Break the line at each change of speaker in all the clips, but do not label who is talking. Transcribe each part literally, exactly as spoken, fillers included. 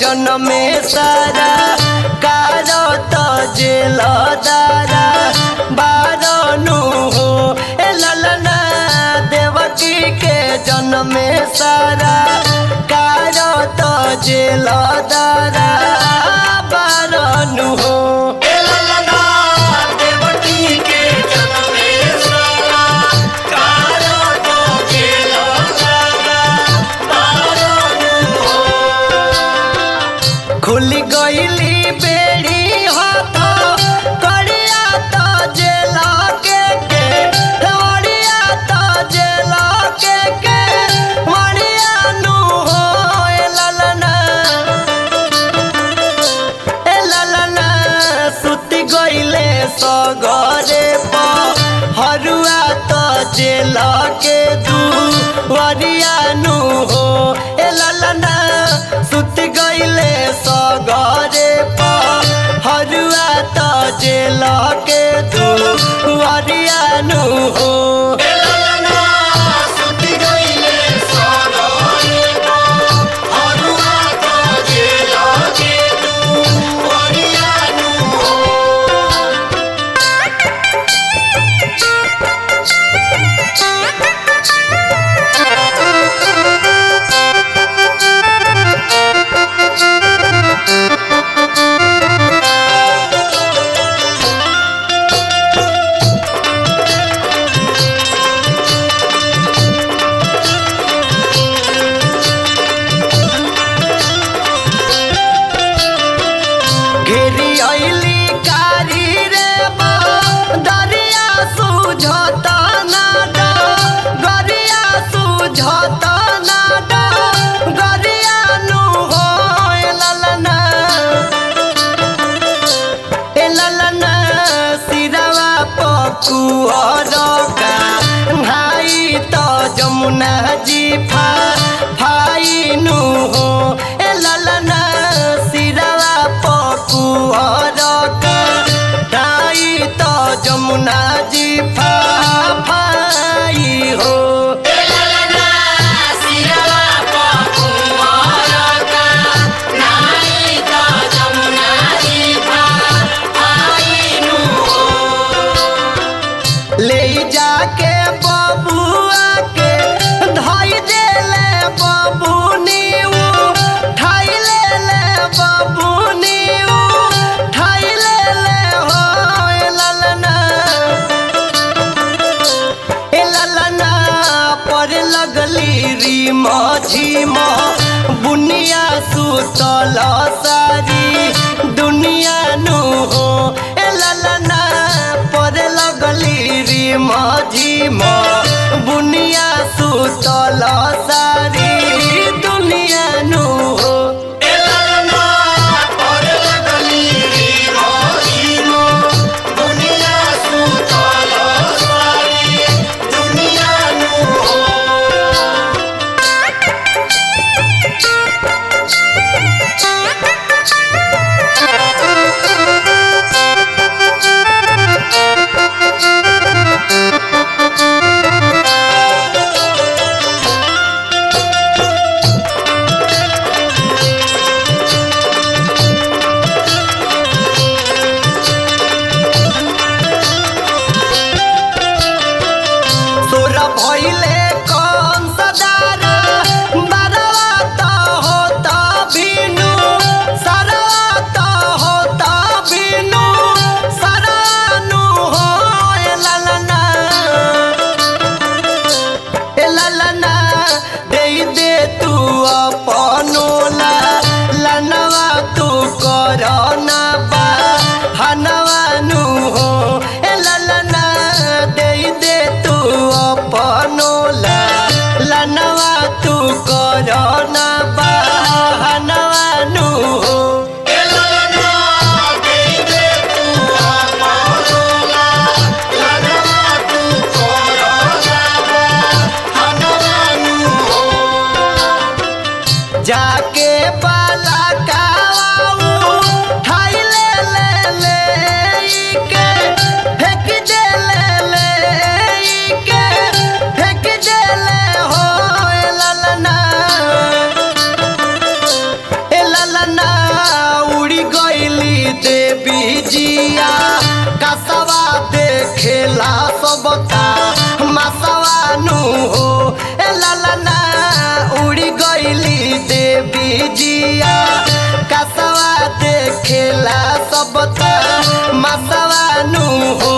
जन्मे सारा कारो तो जेल दारा बारनु हो ए ललना देवकी के जन्मे सारा कारो तो जेल दारा बारनु हो खुली गईली बेड़ी हाथ करिया तो जेला के के वड़िया तो जेला के के वड़िया नु हो ए ललना ए ललना सुती गईले सगरे प हरुआ तो जेला के दू वड़िया नु हो ए ललना सुती गईले सगरे प हरुआ तो जेल के दू वरिया नु हो घेरी अइली कारी रे बा दरिया सुझता ना डा गरिया सुझता ना डा गरिया नु हो ए ललना ए ललना सिरवा पकुअर का भाई तो जमुना जी फा भाई नु हो ए ललना सिरवा पकुअर का भाई तो जमुना जी फा भाई हो ले जाके बबुआ के धई देले बबुनी ठाई ले ले बबुनी ठाई ले ले हो ए ललना ए ललना पर लगली री मझीम बुनिया सुतल सारी दुनिया नु हो ए ललना पर लगली री मझीम बुनिया सुतल सारी दुनिया नु हो भइले कौन सदारा बरवा तो होता बिनु सरवा तो होता बिनु सरानु हो ए ललना ए ललना दे दे तू अपनोला लनवा तू करना बा हनवा नु हो ए ललना दे दे तू अपनोला लनवा तू करना बा हनवा नु हो जाके बाला काऊ ठाई ले ले ले के फेंक दे ले ले के फेंक दे ले हो ए ललना कसवा देखेला सबका मसवानु हो ए ललना उड़ी गईली देवी जिया कसवा देखेला सबका मसवानु हो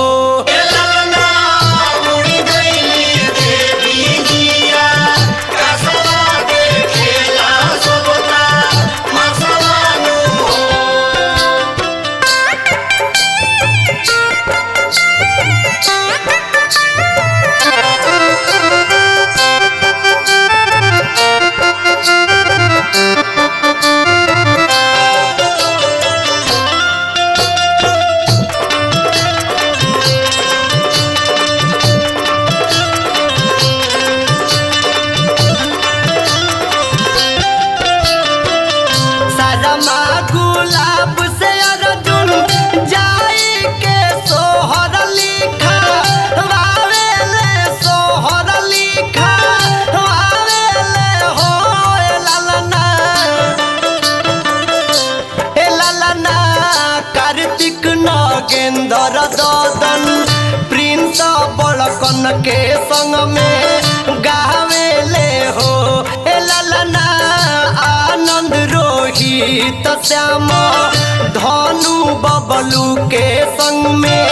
गुलाब से अर्जुन जाई के सोहर लिखा वावेले सोहर लिखा वावेले हो ए ललना ए ललना कार्तिक नगेंद्र ददन प्रिंस बड़कन के संग में गावेले हो ए ललना आनंद रोहित श्याम धनु बबलू के संग में